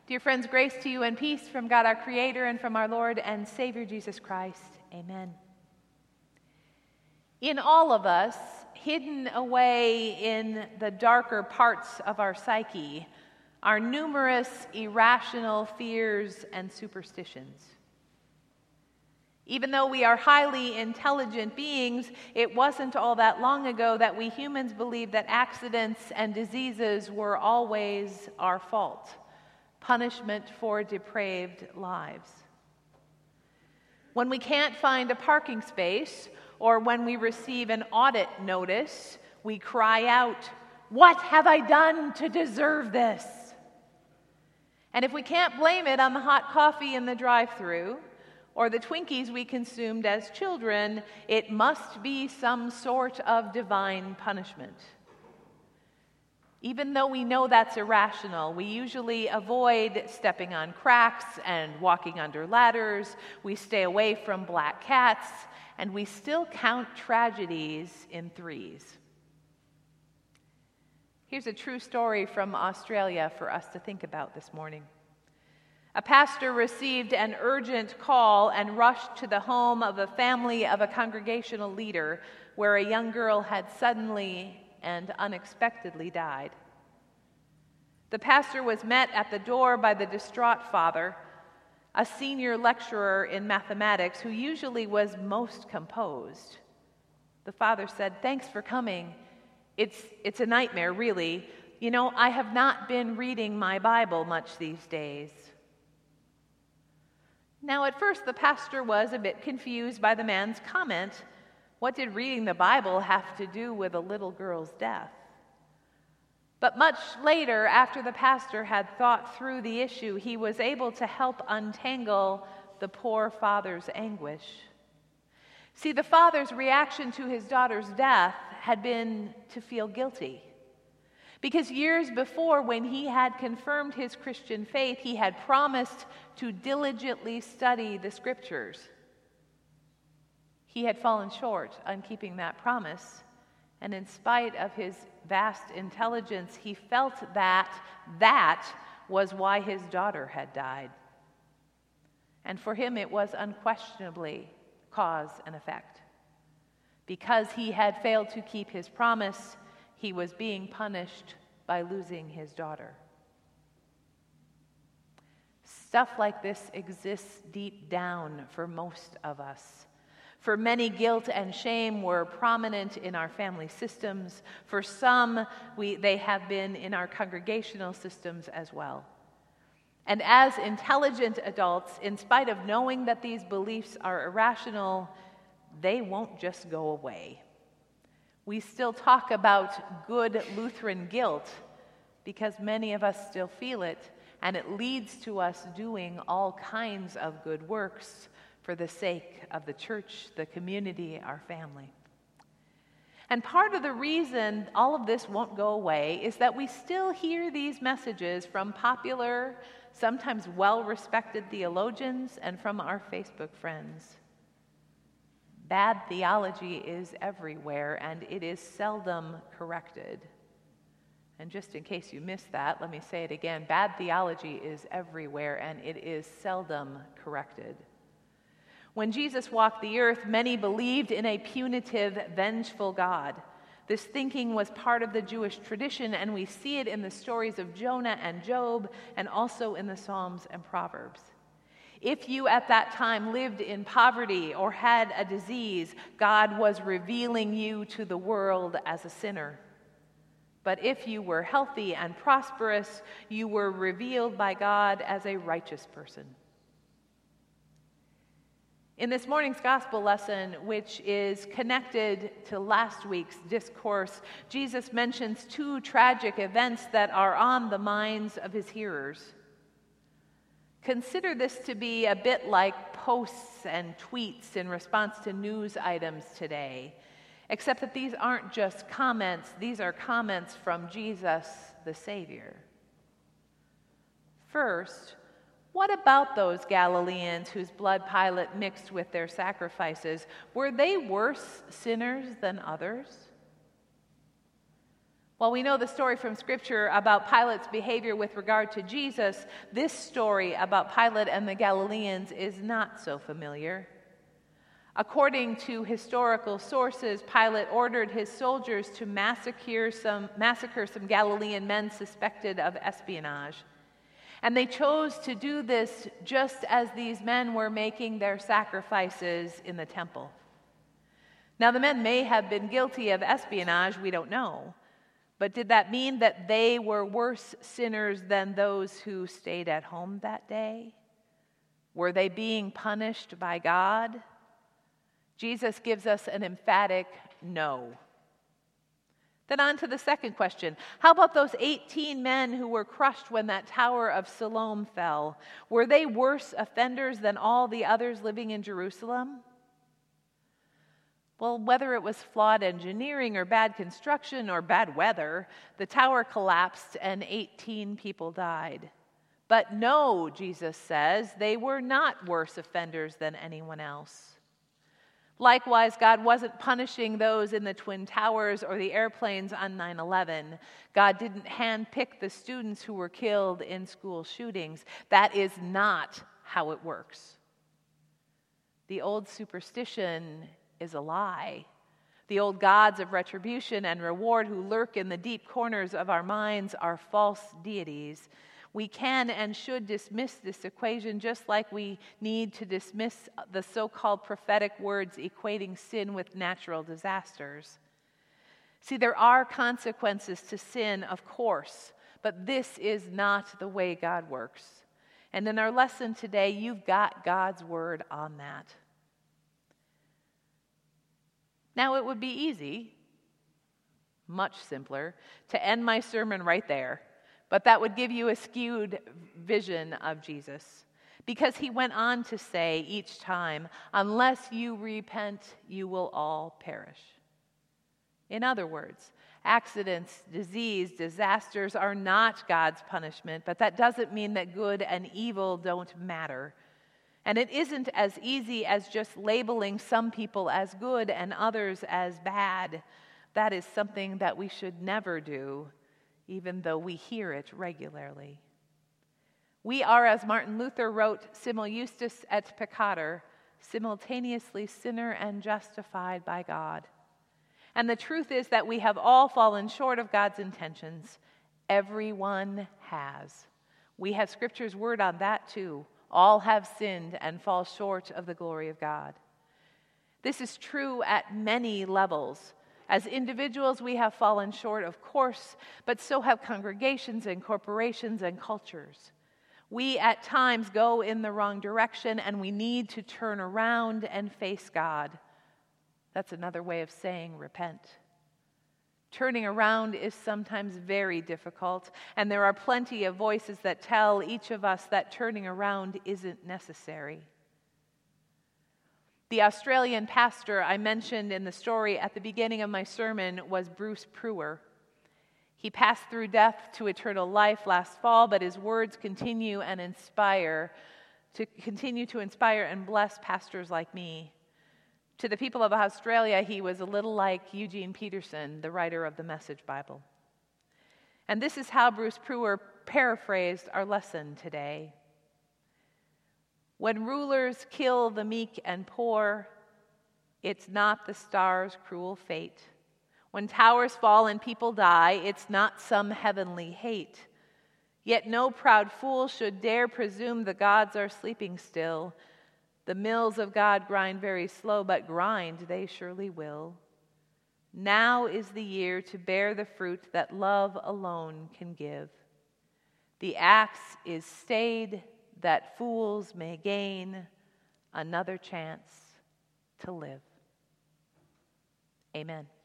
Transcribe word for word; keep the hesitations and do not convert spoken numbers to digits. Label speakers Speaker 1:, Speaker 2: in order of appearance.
Speaker 1: Dear friends, grace to you and peace from God our Creator and from our Lord and Savior Jesus Christ. Amen. In all of us, hidden away in the darker parts of our psyche, are numerous irrational fears and superstitions. Even though we are highly intelligent beings, it wasn't all that long ago that we humans believed that accidents and diseases were always our fault. Punishment for depraved lives. When we can't find a parking space, or when we receive an audit notice, we cry out, "What have I done to deserve this?" And if we can't blame it on the hot coffee in the drive-thru, or the Twinkies we consumed as children, it must be some sort of divine punishment. Even though we know that's irrational, we usually avoid stepping on cracks and walking under ladders. We stay away from black cats, and we still count tragedies in threes. Here's a true story from Australia for us to think about this morning. A pastor received an urgent call and rushed to the home of a family of a congregational leader where a young girl had suddenly and unexpectedly died. The pastor was met at the door by the distraught father, a senior lecturer in mathematics who usually was most composed. The father said, "Thanks for coming. It's, it's a nightmare, really. You know, I have not been reading my Bible much these days." Now, at first, the pastor was a bit confused by the man's comment. What did reading the Bible have to do with a little girl's death? But much later, after the pastor had thought through the issue, he was able to help untangle the poor father's anguish. See, the father's reaction to his daughter's death had been to feel guilty. Because years before, when he had confirmed his Christian faith, he had promised to diligently study the Scriptures. He had fallen short on keeping that promise, and in spite of his vast intelligence, he felt that that was why his daughter had died. And for him, it was unquestionably cause and effect. Because he had failed to keep his promise, he was being punished by losing his daughter. Stuff like this exists deep down for most of us. For many, guilt and shame were prominent in our family systems. For some, we, they have been in our congregational systems as well. And as intelligent adults, in spite of knowing that these beliefs are irrational, they won't just go away. We still talk about good Lutheran guilt because many of us still feel it, and it leads to us doing all kinds of good works for the sake of the church, the community, our family. And part of the reason all of this won't go away is that we still hear these messages from popular, sometimes well-respected theologians and from our Facebook friends. Bad theology is everywhere, and it is seldom corrected. And just in case you missed that, let me say it again. Bad theology is everywhere, and it is seldom corrected. When Jesus walked the earth, many believed in a punitive, vengeful God. This thinking was part of the Jewish tradition, and we see it in the stories of Jonah and Job, and also in the Psalms and Proverbs. If you at that time lived in poverty or had a disease, God was revealing you to the world as a sinner. But if you were healthy and prosperous, you were revealed by God as a righteous person. In this morning's gospel lesson, which is connected to last week's discourse, Jesus mentions two tragic events that are on the minds of his hearers. Consider this to be a bit like posts and tweets in response to news items today, except that these aren't just comments, these are comments from Jesus, the Savior. First, what about those Galileans whose blood Pilate mixed with their sacrifices? Were they worse sinners than others? While we know the story from Scripture about Pilate's behavior with regard to Jesus, this story about Pilate and the Galileans is not so familiar. According to historical sources, Pilate ordered his soldiers to massacre some, massacre some Galilean men suspected of espionage. And they chose to do this just as these men were making their sacrifices in the temple. Now, the men may have been guilty of espionage, we don't know. But did that mean that they were worse sinners than those who stayed at home that day? Were they being punished by God? Jesus gives us an emphatic no. Then on to the second question. How about those eighteen men who were crushed when that Tower of Siloam fell? Were they worse offenders than all the others living in Jerusalem? Well, whether it was flawed engineering or bad construction or bad weather, the tower collapsed and eighteen people died. But no, Jesus says, they were not worse offenders than anyone else. Likewise, God wasn't punishing those in the Twin Towers or the airplanes on nine eleven. God didn't handpick the students who were killed in school shootings. That is not how it works. The old superstition is a lie. The old gods of retribution and reward who lurk in the deep corners of our minds are false deities. We can and should dismiss this equation just like we need to dismiss the so-called prophetic words equating sin with natural disasters. See, there are consequences to sin, of course, but this is not the way God works. And in our lesson today, you've got God's word on that. Now, it would be easy, much simpler, to end my sermon right there, but that would give you a skewed vision of Jesus, because he went on to say each time, unless you repent, you will all perish. In other words, accidents, disease, disasters are not God's punishment, but that doesn't mean that good and evil don't matter. And it isn't as easy as just labeling some people as good and others as bad. That is something that we should never do, even though we hear it regularly. We are, as Martin Luther wrote, simul justus et peccator, simultaneously sinner and justified by God. And the truth is that we have all fallen short of God's intentions. Everyone has. We have Scripture's word on that too. All have sinned and fall short of the glory of God. This is true at many levels. As individuals, we have fallen short, of course, but so have congregations and corporations and cultures. We at times go in the wrong direction, and we need to turn around and face God. That's another way of saying repent. Turning around is sometimes very difficult, and there are plenty of voices that tell each of us that turning around isn't necessary. The Australian pastor I mentioned in the story at the beginning of my sermon was Bruce Prewer. He passed through death to eternal life last fall, but his words continue and inspire, to continue to inspire and bless pastors like me. To the people of Australia, he was a little like Eugene Peterson, the writer of the Message Bible. And this is how Bruce Prewer paraphrased our lesson today. When rulers kill the meek and poor, it's not the stars' cruel fate. When towers fall and people die, it's not some heavenly hate. Yet no proud fool should dare presume the gods are sleeping still. The mills of God grind very slow, but grind they surely will. Now is the year to bear the fruit that love alone can give. The axe is stayed that fools may gain another chance to live. Amen.